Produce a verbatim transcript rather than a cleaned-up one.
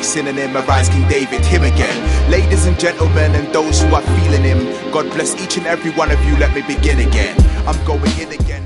synonym, arise King David, him again. Ladies and gentlemen and those who are feeling him, God bless each and every one of you, let me begin again. I'm going in again.